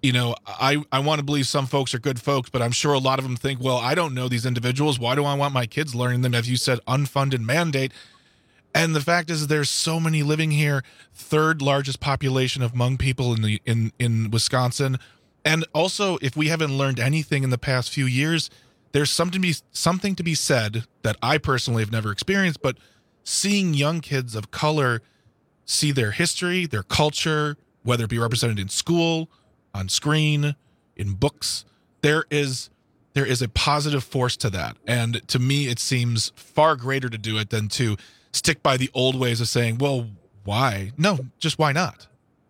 you know, I, I want to believe some folks are good folks, but I'm sure a lot of them think, well, I don't know these individuals. Why do I want my kids learning them? As you said, unfunded mandate. And the fact is, there's so many living here, third largest population of Hmong people in the in, in Wisconsin. And also, if we haven't learned anything in the past few years, there's something to be something to be said that I personally have never experienced, but seeing young kids of color see their history, their culture, whether it be represented in school, on screen, in books, there is there is a positive force to that. And to me, it seems far greater to do it than to stick by the old ways of saying, well, why? No, just why not?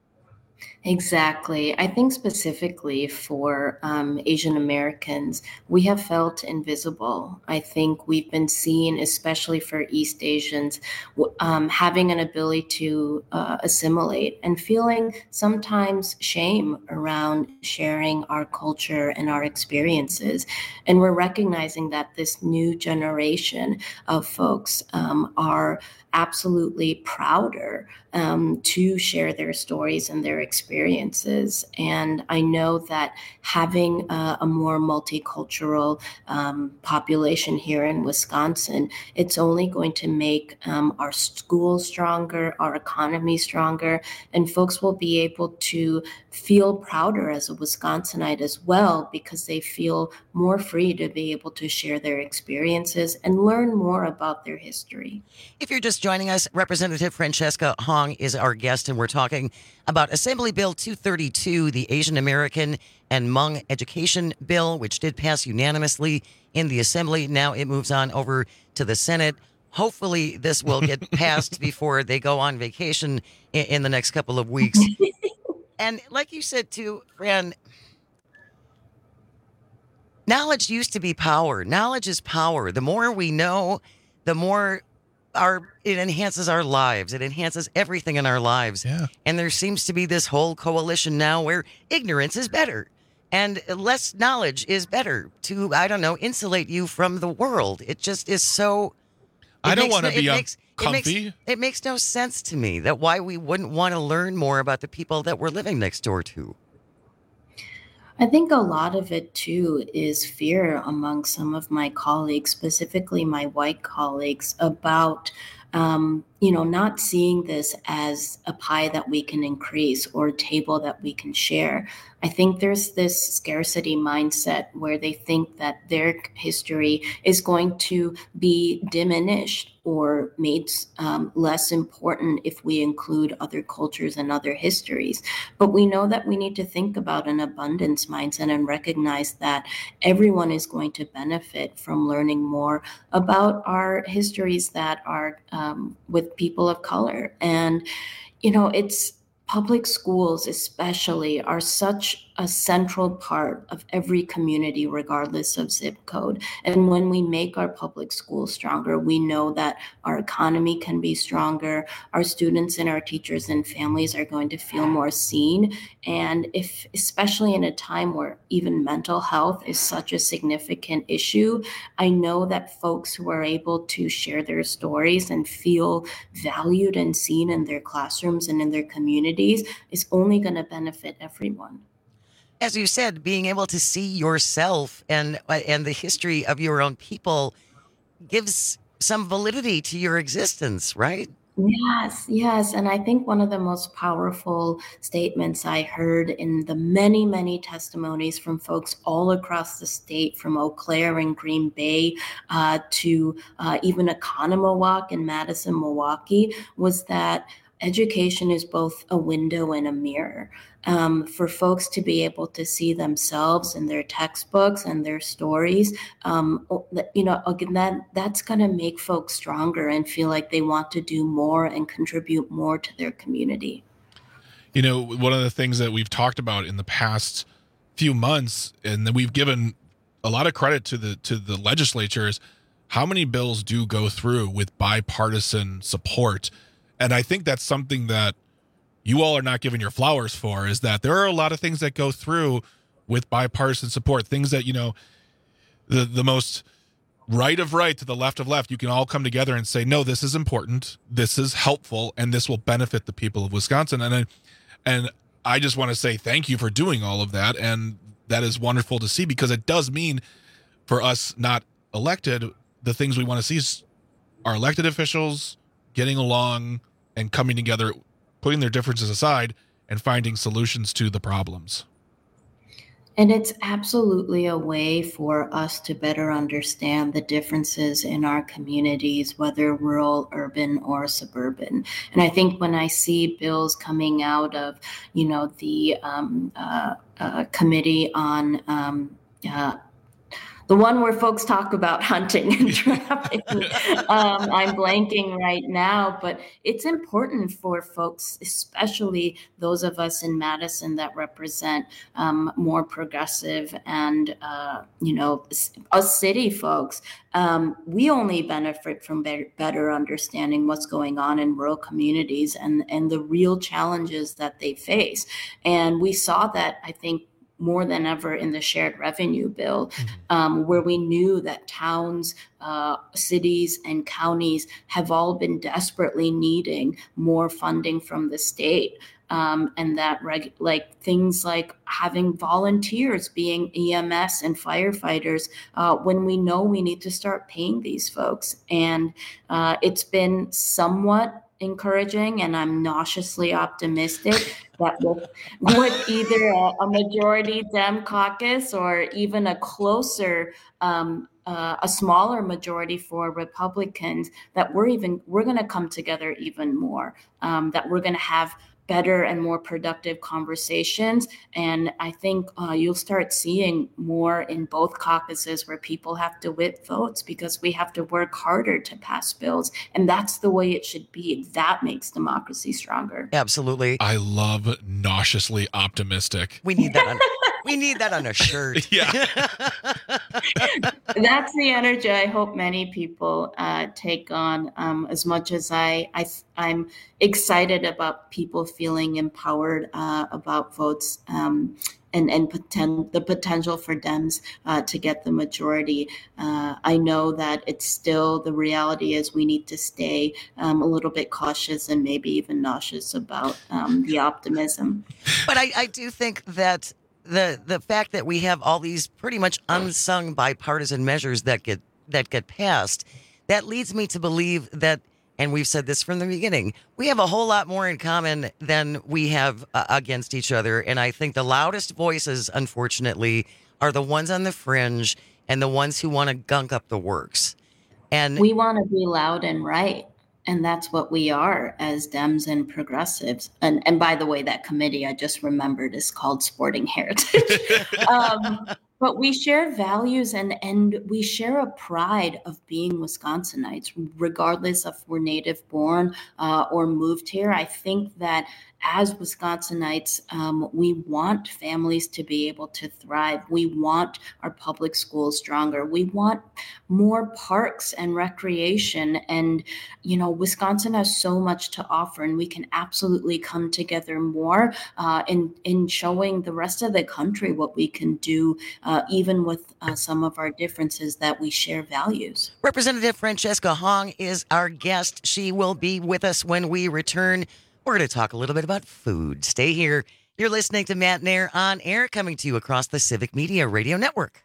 Exactly. I think specifically for um, Asian Americans, we have felt invisible. I think we've been seen, especially for East Asians, um, having an ability to uh, assimilate and feeling sometimes shame around sharing our culture and our experiences. And we're recognizing that this new generation of folks um, are absolutely prouder um, to share their stories and their experiences. And I know that having uh, a more multicultural um, population here in Wisconsin, it's only going to make um, our schools stronger, our economy stronger, and folks will be able to feel prouder as a Wisconsinite as well, because they feel more free to be able to share their experiences and learn more about their history. If you're just joining us, Representative Francesca Hong is our guest, and we're talking about Assembly Bill two thirty-two, the Asian American and Hmong Education Bill, which did pass unanimously in the Assembly. Now it moves on over to the Senate. Hopefully this will get passed before they go on vacation in, in the next couple of weeks. And like you said, too, Fran, knowledge used to be power. Knowledge is power. The more we know, the more our it enhances our lives. It enhances everything in our lives. Yeah. And there seems to be this whole coalition now where ignorance is better and less knowledge is better to, I don't know, insulate you from the world. It just is so... I don't want to no, be makes, comfy. It makes, it makes no sense to me that why we wouldn't want to learn more about the people that we're living next door to. I think a lot of it, too, is fear among some of my colleagues, specifically my white colleagues, about, um, you know, not seeing this as a pie that we can increase or a table that we can share. I think there's this scarcity mindset where they think that their history is going to be diminished or made um, less important if we include other cultures and other histories. But we know that we need to think about an abundance mindset and recognize that everyone is going to benefit from learning more about our histories that are um, with people of color. And, you know, it's public schools especially are such a central part of every community, regardless of zip code. And when we make our public schools stronger, we know that our economy can be stronger. Our students and our teachers and families are going to feel more seen. And if, especially in a time where even mental health is such a significant issue, I know that folks who are able to share their stories and feel valued and seen in their classrooms and in their communities is only going to benefit everyone. As you said, being able to see yourself and and the history of your own people gives some validity to your existence, right? Yes, yes. And I think one of the most powerful statements I heard in the many, many testimonies from folks all across the state, from Eau Claire and Green Bay uh, to uh, even Oconomowoc and Madison, Milwaukee, was that education is both a window and a mirror. Um, for folks to be able to see themselves in their textbooks and their stories, um, you know, again, that that's going to make folks stronger and feel like they want to do more and contribute more to their community. You know, one of the things that we've talked about in the past few months, and that we've given a lot of credit to the to the legislature, is how many bills do go through with bipartisan support. And I think that's something that you all are not giving your flowers for, is that there are a lot of things that go through with bipartisan support, things that, you know, the the most right of right to the left of left, you can all come together and say, no, this is important, this is helpful, and this will benefit the people of Wisconsin. And and I just want to say thank you for doing all of that. And that is wonderful to see, because it does mean for us not elected, the things we want to see is our elected officials getting along and coming together, putting their differences aside and finding solutions to the problems. And it's absolutely a way for us to better understand the differences in our communities, whether rural, urban, or suburban. And I think when I see bills coming out of, you know, the um, uh, uh, committee on um, uh, the one where folks talk about hunting and trapping. um, I'm blanking right now, but it's important for folks, especially those of us in Madison that represent um, more progressive and, uh, you know, us city folks. Um, we only benefit from better, better understanding what's going on in rural communities and, and the real challenges that they face. And we saw that, I think, more than ever in the shared revenue bill, um, where we knew that towns, uh, cities, and counties have all been desperately needing more funding from the state. Um, and that reg- like things like having volunteers being E M S and firefighters, uh, when we know we need to start paying these folks. And uh, it's been somewhat encouraging, and I'm nauseously optimistic that with, with either a, a majority Dem caucus or even a closer, um, uh, a smaller majority for Republicans, that we're even we're going to come together even more. Um, that we're going to have better and more productive conversations. And I think uh, you'll start seeing more in both caucuses where people have to whip votes because we have to work harder to pass bills. And that's the way it should be. That makes democracy stronger. Absolutely. I love nauseously optimistic. We need that on, we need that on a shirt. Yeah. That's the energy I hope many people uh, take on, um, as much as I, I, I'm excited about people feeling empowered uh, about votes um, and, and poten- the potential for Dems uh, to get the majority. Uh, I know that it's still, the reality is we need to stay um, a little bit cautious and maybe even nauseous about um, the optimism. But I, I do think that the the fact that we have all these pretty much unsung bipartisan measures that get that get passed, that leads me to believe that, and we've said this from the beginning, we have a whole lot more in common than we have uh, against each other. And I think the loudest voices, unfortunately, are the ones on the fringe and the ones who want to gunk up the works. And we want to be loud and right. And that's what we are as Dems and progressives. And and by the way, that committee I just remembered is called Sporting Heritage. um, but we share values and, and we share a pride of being Wisconsinites, regardless if we're native born uh, or moved here. I think that as Wisconsinites, um, we want families to be able to thrive. We want our public schools stronger. We want more parks and recreation. And, you know, Wisconsin has so much to offer, and we can absolutely come together more uh, in, in showing the rest of the country what we can do, uh, even with uh, some of our differences, that we share values. Representative Francesca Hong is our guest. She will be with us when we return. We're going to talk a little bit about food. Stay here. You're listening to Matt Nair on Air, coming to you across the Civic Media Radio Network.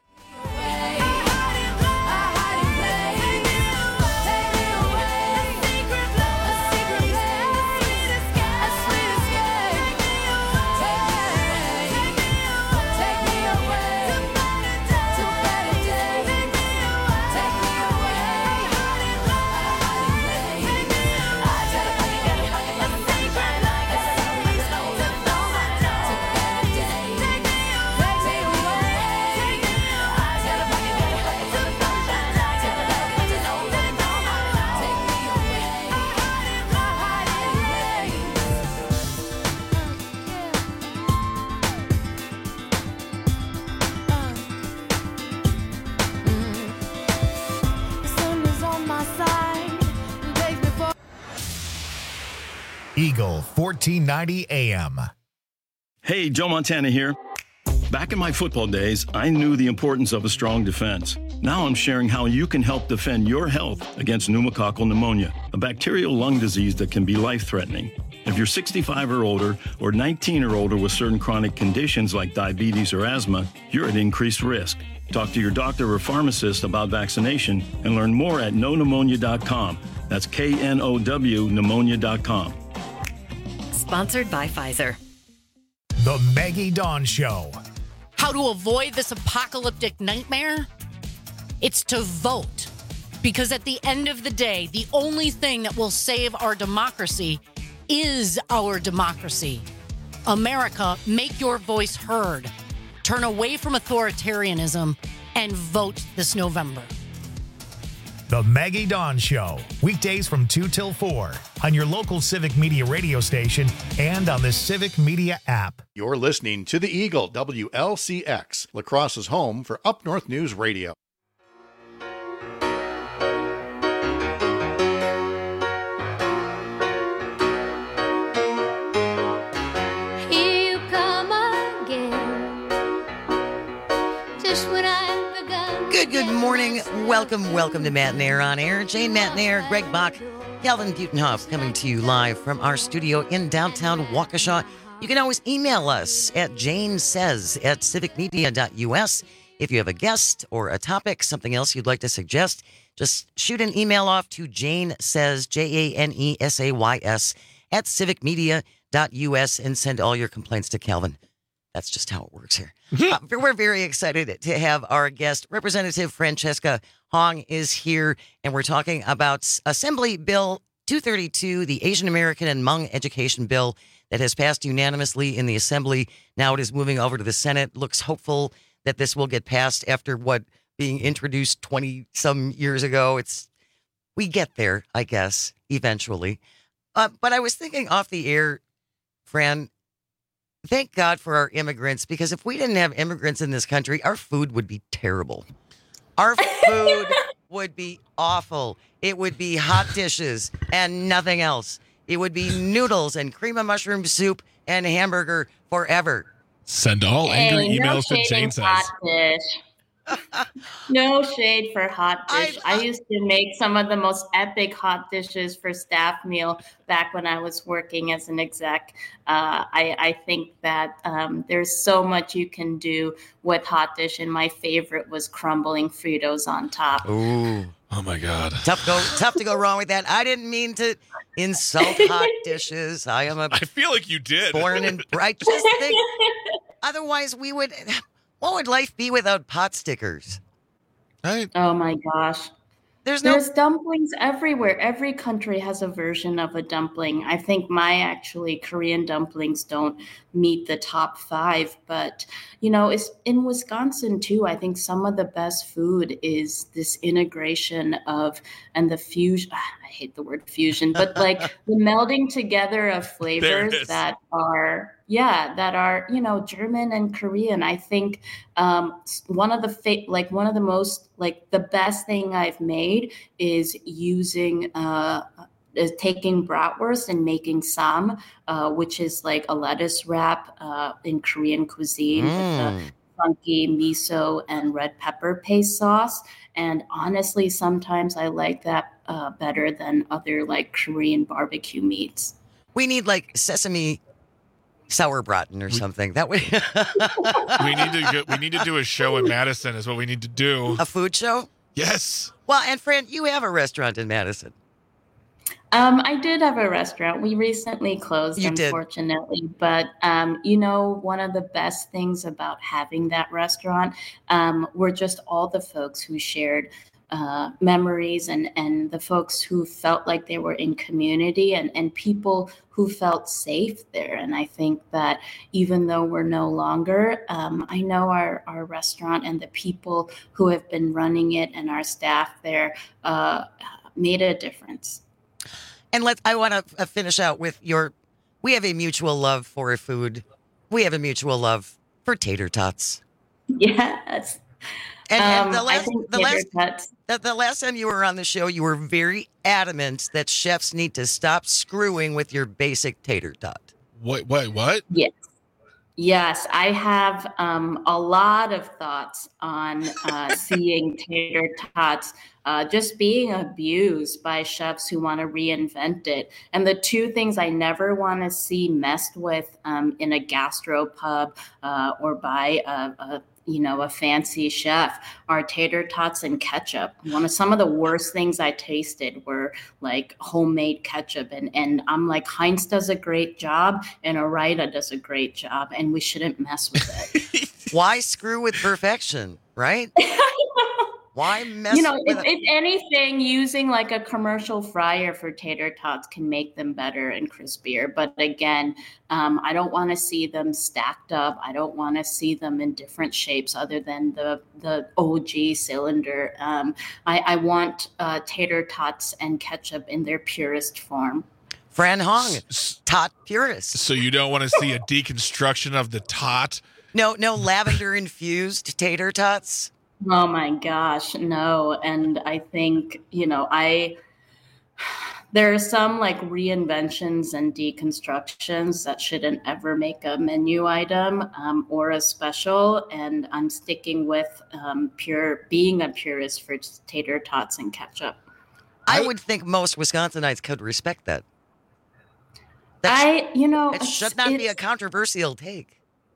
Eagle fourteen ninety A M. Hey, Joe Montana here. Back in my football days, I knew the importance of a strong defense. Now I'm sharing how you can help defend your health against pneumococcal pneumonia, a bacterial lung disease that can be life-threatening. If you're sixty-five or older or nineteen or older with certain chronic conditions like diabetes or asthma, you're at increased risk. Talk to your doctor or pharmacist about vaccination and learn more at know pneumonia dot com. That's K N O W pneumonia dot com. Sponsored by Pfizer. The Maggie Dawn Show. How to avoid this apocalyptic nightmare? It's to vote. Because at the end of the day, the only thing that will save our democracy is our democracy. America, make your voice heard. Turn away from authoritarianism and vote this November. The Maggie Dawn Show. Weekdays from two till four on your local Civic Media radio station and on the Civic Media app. You're listening to The Eagle, W L C X, La Crosse's home for Up North News Radio. Good, good morning. Welcome, welcome to Matt and Air on Air. Jane Matt and Air, Greg Bach, Calvin Butenhoff coming to you live from our studio in downtown Waukesha. You can always email us at janesays at civic media dot u s. If you have a guest or a topic, something else you'd like to suggest, just shoot an email off to janesays, J A N E S A Y S, at civic media dot u s and send all your complaints to Calvin. That's just how it works here. uh, we're very excited to have our guest. Representative Francesca Hong is here, and we're talking about Assembly Bill two thirty-two, the Asian American and Hmong Education Bill that has passed unanimously in the Assembly. Now it is moving over to the Senate. Looks hopeful that this will get passed after what being introduced twenty-some years ago. It's we get there, I guess, eventually. Uh, but I was thinking off the air, Fran, thank God for our immigrants, because if we didn't have immigrants in this country, our food would be terrible. Our food would be awful. It would be hot dishes and nothing else. It would be noodles and cream of mushroom soup and hamburger forever. Send all angry hey, emails no to Jane Says. Hot dish. No shade for hot dish. I, I used to make some of the most epic hot dishes for staff meal back when I was working as an exec. Uh, I, I think that um, there's so much you can do with hot dish, and my favorite was crumbling Fritos on top. Ooh. Oh my God. Tough go tough to go wrong with that. I didn't mean to insult hot dishes. I am a I feel like you did. Born and I just think otherwise we would what would life be without pot stickers? Right. Oh my gosh. There's no There's dumplings everywhere. Every country has a version of a dumpling. I think my actually Korean dumplings don't meet the top five, but you know, it's in Wisconsin too. I think some of the best food is this integration of and the fusion. I hate the word fusion, but like the melding together of flavors that are yeah, that are, you know, German and Korean. I think um, one of the fa- like one of the most like the best thing I've made is using uh, is taking bratwurst and making sam, uh, which is like a lettuce wrap uh, in Korean cuisine mm. with the funky miso and red pepper paste sauce. And honestly, sometimes I like that uh, better than other like Korean barbecue meats. We need like sesame sauerbraten or something. That way we need to go, we need to do a show in Madison is what we need to do. A food show? Yes. Well, and Fran, you have a restaurant in Madison. Um, I did have a restaurant. We recently closed, you unfortunately. Did. But, um, you know, one of the best things about having that restaurant um, were just all the folks who shared uh, memories and, and the folks who felt like they were in community and, and people who felt safe there. And I think that even though we're no longer, um, I know our, our restaurant and the people who have been running it and our staff there uh, made a difference. And let I want to finish out with your, we have a mutual love for food. We have a mutual love for tater tots. Yes. And, um, and the last, the last, the, the last time you were on the show, you were very adamant that chefs need to stop screwing with your basic tater tot. What, what, what? Yes. Yes, I have um, a lot of thoughts on uh, seeing tater tots uh, just being abused by chefs who want to reinvent it. And the two things I never want to see messed with um, in a gastropub uh, or by a, a you know, a fancy chef are tater tots and ketchup. One of some of the worst things I tasted were like homemade ketchup. And, and I'm like, Heinz does a great job and Ore-Ida does a great job and we shouldn't mess with it. Why screw with perfection, right? Why mess You know, with if, it? if anything, using like a commercial fryer for tater tots can make them better and crispier. But again, um, I don't want to see them stacked up. I don't want to see them in different shapes other than the the O G cylinder. Um, I, I want uh, tater tots and ketchup in their purest form. Fran Hong, tot purist. So you don't want to see a deconstruction of the tot? No, no lavender infused tater tots. Oh my gosh, no. And I think, you know, I, there are some like reinventions and deconstructions that shouldn't ever make a menu item um, or a special. And I'm sticking with um, pure, being a purist for tater tots and ketchup. I would think most Wisconsinites could respect that. That's, I, you know, it should not be a controversial take.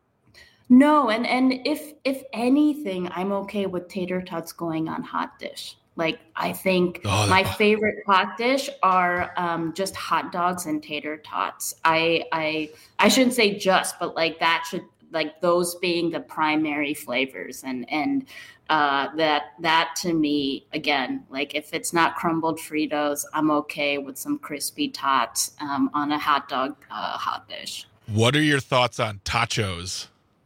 No, and, and if if anything, I'm okay with tater tots going on hot dish. Like, I think oh, my favorite hot dish are um, just hot dogs and tater tots. I I I shouldn't say just, but like that should like those being the primary flavors, and and uh, that that to me again, like if it's not crumbled Fritos, I'm okay with some crispy tots um, on a hot dog uh, hot dish. What are your thoughts on tachos?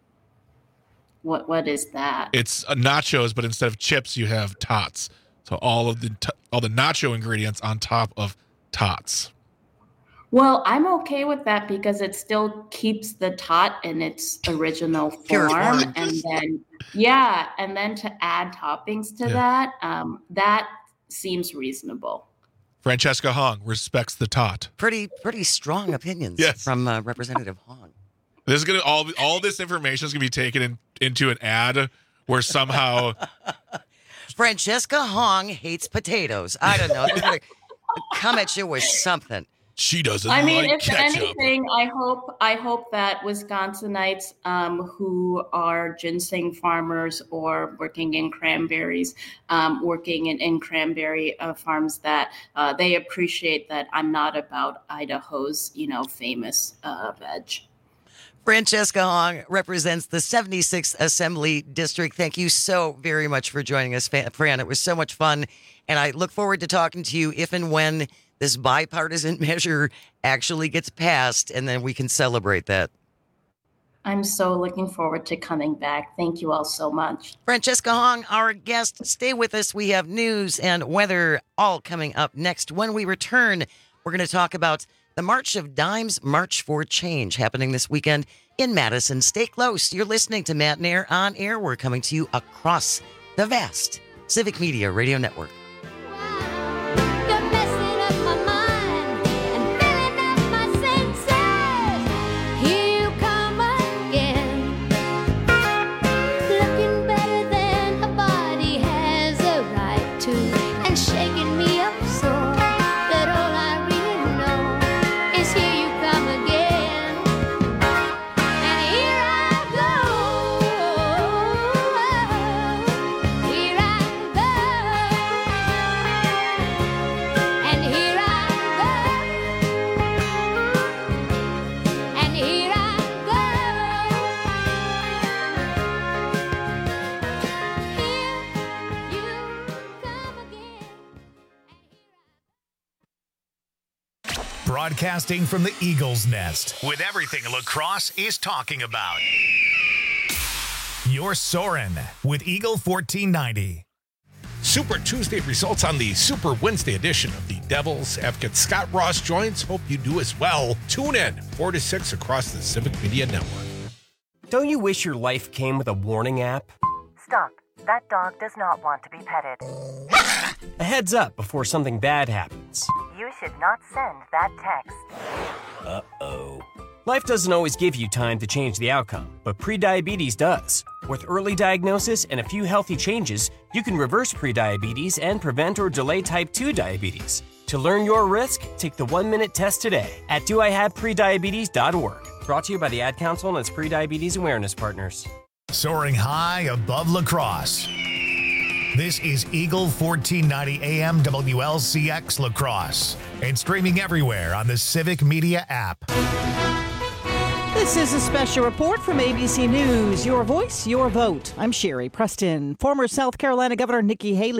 What what is that? It's uh, nachos, but instead of chips, you have tots. So all of the t- all the nacho ingredients on top of tots. Well, I'm okay with that because it still keeps the tot in its original form, and then yeah, and then to add toppings to yeah. that, um, that seems reasonable. Francesca Hong respects the tot. Pretty pretty strong opinions yes. from uh, Representative Hong. This is gonna all all this information is gonna be taken in, into an ad where somehow Francesca Hong hates potatoes. I don't know. They're gonna come at you with something. She doesn't. I mean, like if ketchup. anything, I hope I hope that Wisconsinites um, who are ginseng farmers or working in cranberries, um, working in, in cranberry uh, farms, that uh, they appreciate that I'm not about Idaho's, you know, famous uh, veg. Francesca Hong represents the seventy-sixth Assembly District. Thank you so very much for joining us, Fran. It was so much fun, and I look forward to talking to you if and when this bipartisan measure actually gets passed, and then we can celebrate that. I'm so looking forward to coming back. Thank you all so much. Francesca Hong, our guest. Stay with us. We have news and weather all coming up next. When we return, we're going to talk about the March of Dimes, March for Change, happening this weekend in Madison. Stay close. You're listening to Matt and Air on Air. We're coming to you across the vast Civic Media Radio Network. Broadcasting from the Eagles Nest with everything lacrosse is talking about. You're Soren with Eagle fourteen ninety. Super Tuesday results on the Super Wednesday edition of the Devils Advocate. Scott Ross joins. Hope you do as well. Tune in four to six across the Civic Media Network. Don't you wish your life came with a warning app? Stop. That dog does not want to be petted. A heads up before something bad happens. You should not send that text. Uh-oh. Life doesn't always give you time to change the outcome, but prediabetes does. With early diagnosis and a few healthy changes, you can reverse prediabetes and prevent or delay type two diabetes. To learn your risk, take the one-minute test today at do I have prediabetes dot org. Brought to you by the Ad Council and its prediabetes awareness partners. Soaring high above La Crosse. This is Eagle fourteen ninety A M W L C X La Crosse and streaming everywhere on the Civic Media app. This is a special report from A B C News. Your voice, your vote. I'm Sherry Preston. Former South Carolina Governor Nikki Haley